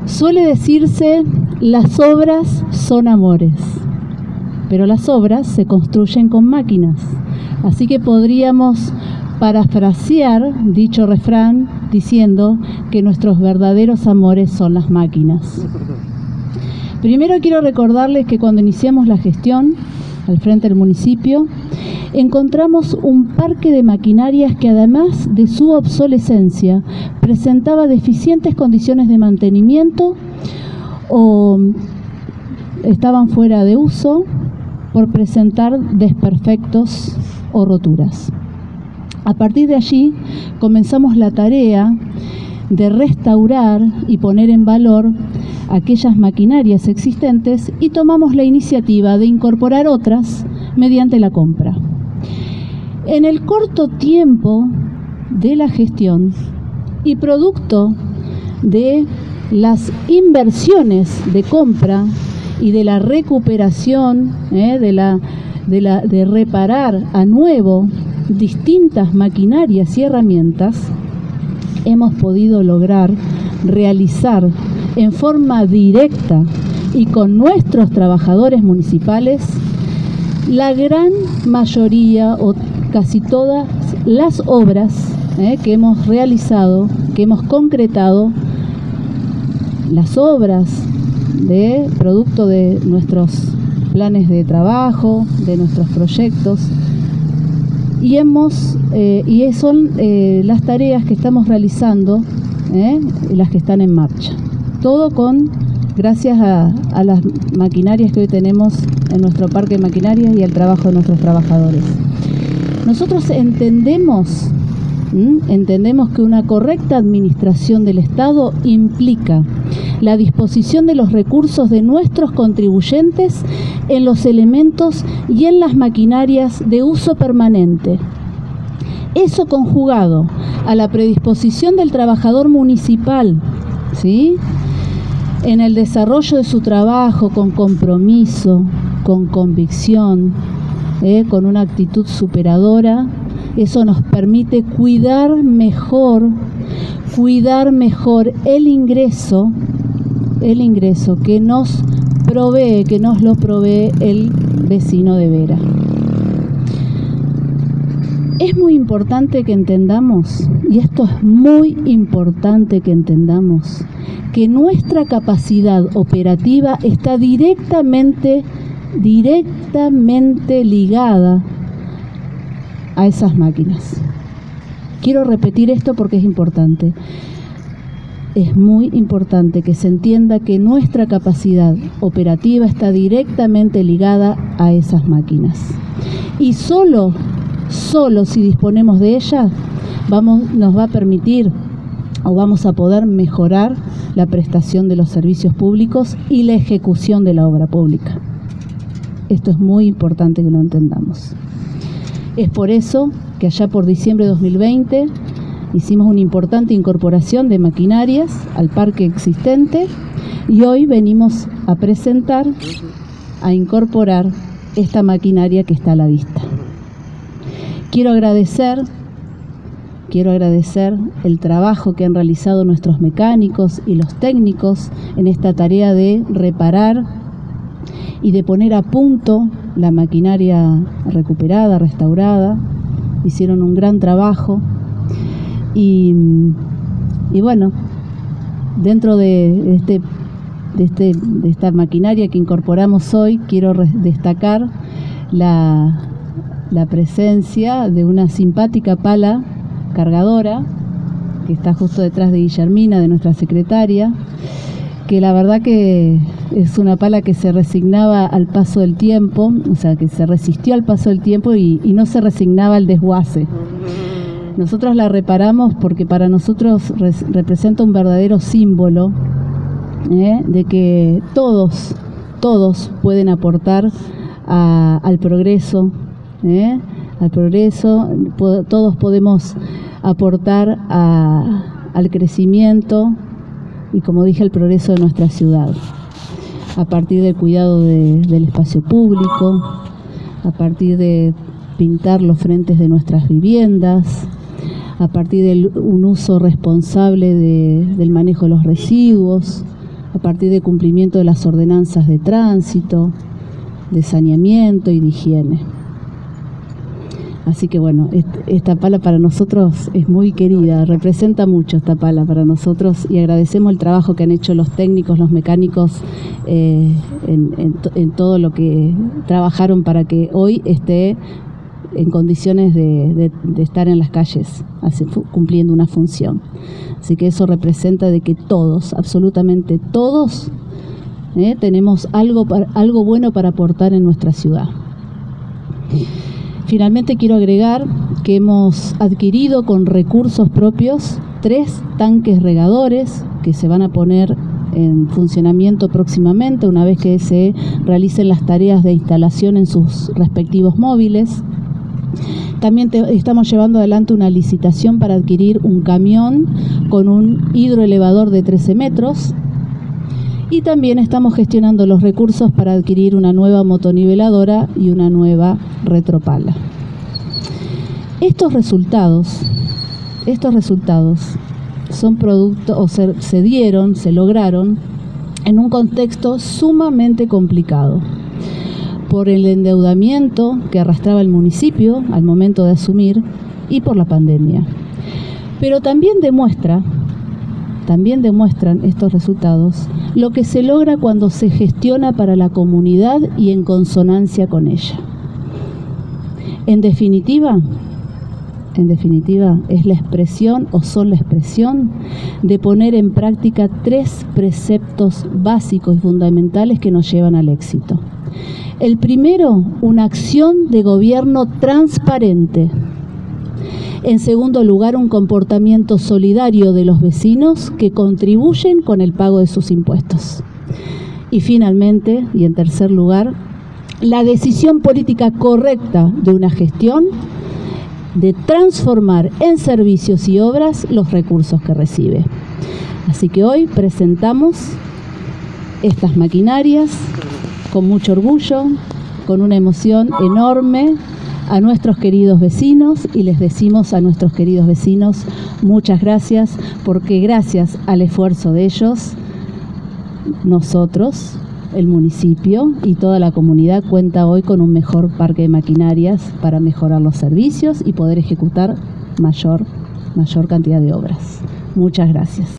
Suele decirse, las obras son amores, pero las obras se construyen con máquinas. Así que podríamos parafrasear dicho refrán diciendo que nuestros verdaderos amores son las máquinas. Primero quiero recordarles que cuando iniciamos la gestión al frente del municipio, encontramos un parque de maquinarias que, además de su obsolescencia, presentaba deficientes condiciones de mantenimiento o estaban fuera de uso por presentar desperfectos o roturas. A partir de allí comenzamos la tarea de restaurar y poner en valor aquellas maquinarias existentes y tomamos la iniciativa de incorporar otras mediante la compra. En el corto tiempo de la gestión y producto de las inversiones de compra y de la recuperación, de reparar a nuevo distintas maquinarias y herramientas, hemos podido lograr realizar en forma directa y con nuestros trabajadores municipales la gran mayoría o casi todas las obras que hemos realizado, que hemos concretado, las obras de producto de nuestros planes de trabajo, de nuestros proyectos, y son las tareas que estamos realizando, las que están en marcha. Todo gracias a las maquinarias que hoy tenemos en nuestro parque de maquinarias y al trabajo de nuestros trabajadores. Nosotros entendemos que una correcta administración del Estado implica la disposición de los recursos de nuestros contribuyentes en los elementos y en las maquinarias de uso permanente. Eso conjugado a la predisposición del trabajador municipal, ¿sí?, en el desarrollo de su trabajo con compromiso, con convicción, con una actitud superadora, eso nos permite cuidar mejor el ingreso que nos lo provee el vecino de Vera. Es muy importante que entendamos, y esto es muy importante que entendamos, que nuestra capacidad operativa está directamente ligada a esas máquinas. Quiero repetir esto porque es importante. Es muy importante que se entienda que nuestra capacidad operativa está directamente ligada a esas máquinas. Y solo si disponemos de ellas, nos va a permitir o vamos a poder mejorar la prestación de los servicios públicos y la ejecución de la obra pública. Esto es muy importante que lo entendamos. Es por eso que allá por diciembre de 2020 hicimos una importante incorporación de maquinarias al parque existente y hoy venimos a presentar, a incorporar esta maquinaria que está a la vista. Quiero agradecer el trabajo que han realizado nuestros mecánicos y los técnicos en esta tarea de reparar y de poner a punto la maquinaria recuperada, restaurada. Hicieron un gran trabajo y bueno, dentro de esta maquinaria que incorporamos hoy, quiero destacar la presencia de una simpática pala cargadora que está justo detrás de Guillermina, de nuestra secretaria, que la verdad que es una pala que se resignaba al paso del tiempo, o sea, que se resistió al paso del tiempo y no se resignaba al desguace. Nosotros la reparamos porque para nosotros representa un verdadero símbolo de que todos pueden aportar al progreso, todos podemos aportar al crecimiento y, como dije, al progreso de nuestra ciudad, a partir del cuidado del espacio público, a partir de pintar los frentes de nuestras viviendas, a partir de un uso responsable del manejo de los residuos, a partir del cumplimiento de las ordenanzas de tránsito, de saneamiento y de higiene. Así que bueno, esta pala para nosotros es muy querida, representa mucho esta pala para nosotros y agradecemos el trabajo que han hecho los técnicos, los mecánicos en todo lo que trabajaron para que hoy esté en condiciones de estar en las calles cumpliendo una función. Así que eso representa de que todos, absolutamente todos, tenemos algo bueno para aportar en nuestra ciudad. Finalmente quiero agregar que hemos adquirido con recursos propios 3 tanques regadores que se van a poner en funcionamiento próximamente una vez que se realicen las tareas de instalación en sus respectivos móviles. También estamos llevando adelante una licitación para adquirir un camión con un hidroelevador de 13 metros. Y también estamos gestionando los recursos para adquirir una nueva motoniveladora y una nueva retropala. Estos resultados son producto, o se lograron en un contexto sumamente complicado por el endeudamiento que arrastraba el municipio al momento de asumir y por la pandemia. Pero también demuestran estos resultados lo que se logra cuando se gestiona para la comunidad y en consonancia con ella. En definitiva, es la expresión o son la expresión de poner en práctica 3 preceptos básicos y fundamentales que nos llevan al éxito. El primero, una acción de gobierno transparente. En segundo lugar, un comportamiento solidario de los vecinos que contribuyen con el pago de sus impuestos. Y finalmente, y en tercer lugar, la decisión política correcta de una gestión de transformar en servicios y obras los recursos que recibe. Así que hoy presentamos estas maquinarias con mucho orgullo, con una emoción enorme a nuestros queridos vecinos y les decimos a nuestros queridos vecinos muchas gracias, porque gracias al esfuerzo de ellos, nosotros, el municipio y toda la comunidad cuenta hoy con un mejor parque de maquinarias para mejorar los servicios y poder ejecutar mayor cantidad de obras. Muchas gracias.